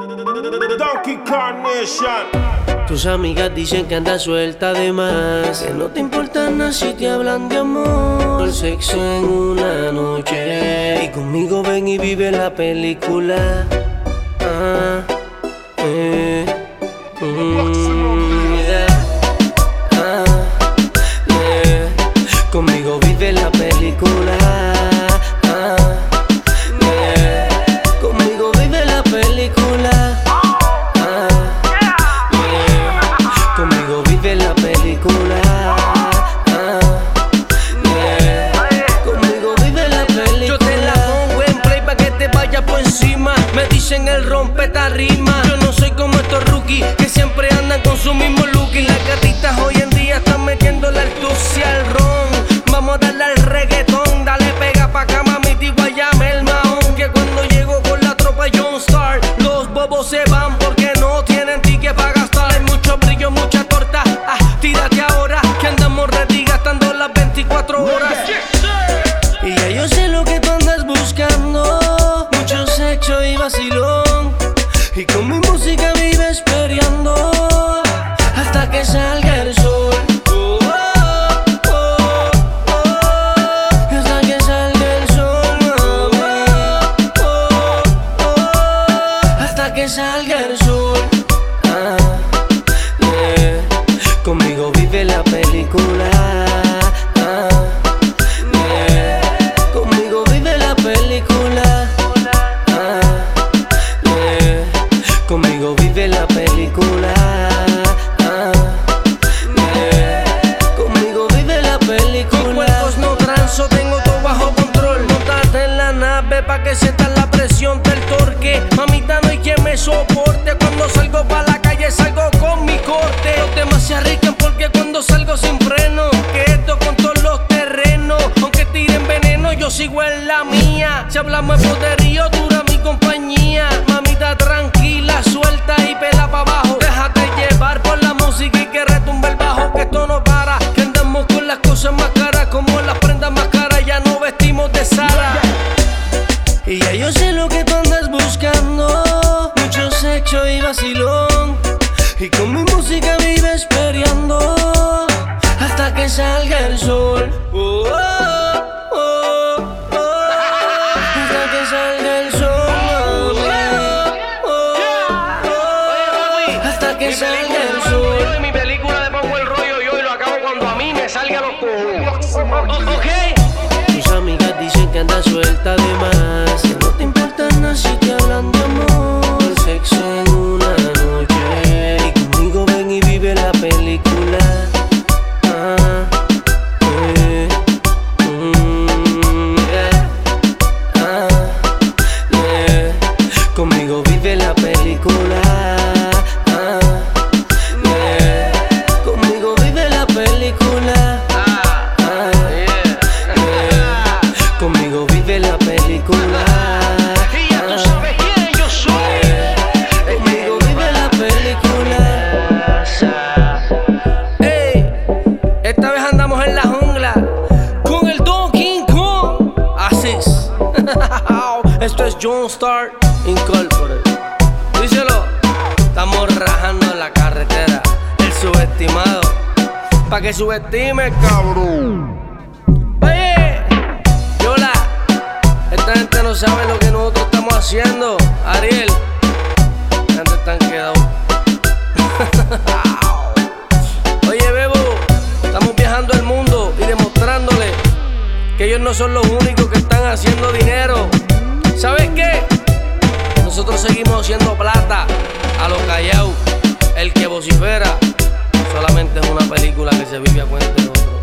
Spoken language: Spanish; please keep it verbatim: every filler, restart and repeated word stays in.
Donkey Carnation. Tus amigas dicen que andas suelta de más, que no te importa nada si te hablan de amor. El sexo en una noche y conmigo ven y vive la película. Ah, eh, mm, yeah. Ah, yeah. Conmigo vive la película. Ah, yeah. Conmigo vive la película. La película, ah, yeah. Conmigo vive la película. Yo te la pongo en play pa' que te vaya por encima. Me dicen el rompe tarima. Yo no soy como estos rookies que siempre andan con su mismo look. Y las gatitas hoy en día están metiendo la astucia al ron. Vamos a darle al reggaetón. Dale pega pa' acá, mamita, y guayame el mahón. Que cuando llego con la tropa Jonestar, los bobos se van porque no tienen ticket pa' gastar. Hay mucho brillo, mucha torta. Ah, tírate ahora, que andamos ready gastando las veinticuatro horas. Y ya yo sé lo que tú andas buscando. Mucho sexo y vacilón. Y con mi música vives peleando hasta que salga el sol. Oh, oh, oh, oh. Hasta que salga el sol, mamá. Oh, oh, oh. Hasta que salga el sol. Ah, yeah. Conmigo vive la película. Ah, yeah. Conmigo vive la película. Ah, yeah. Conmigo vive la película. Ah, yeah. Conmigo vive la película. Con cuerpos no transo, tengo todo bajo control. Montate en la nave pa' que sientas la presión del torque. Mamita, no hay quien me soporte. Cuando salgo pa' la calle salgo con mi corte. Los demás se arriesgan porque cuando salgo sin freno. Que esto con todos los terrenos. Aunque tiren veneno, yo sigo en la mía. Si hablamos de poderío, dura mi compañía. Mamita, tranquila, suelta y pela pa' abajo. Déjate llevar por la música y que retumbe el bajo. Que esto no para, que andamos con las cosas más caras. Como las prendas más caras, ya no vestimos de Sara. Y ya yo sé lo que tú andas buscando. Mucho sexo y vacilón. Y con mi música vives peleando hasta que salga el sol. Oh, oh, oh, oh. Hasta que salga el sol. Oh, oh, oh. Hasta que salga el sol. En mi película le pongo el rollo yo y lo acabo cuando a mí me salga los cojones. Ok. Tus amigas dicen que andas suelta de más, que no te importa nada si te hablan de amor. El sexo en una noche y conmigo ven y vive la película. Ah, eh, mm, yeah. Ah, yeah. Conmigo vive la película. Ah, yeah. Conmigo vive la película. Ah, yeah. Yeah. Conmigo vive la película. Y ya tú sabes quién yo soy. Conmigo vive la película. Ey, esta vez andamos en la jungla con el Donkey Kong. Así es. Esto es Jonestar Incorporated. Díselo. Estamos rajando en la carretera. El subestimado. Pa' que subestime, cabrón. Oye, Yola, esta gente no sabe lo que nosotros estamos haciendo. Ariel, la gente están quedados. Oye, Bebo, estamos viajando el mundo y demostrándole que ellos no son los únicos que están haciendo dinero. ¿Sabes qué? Nosotros seguimos haciendo plata a los callados. El que vocifera solamente es una película que se vive a cuenta de otro.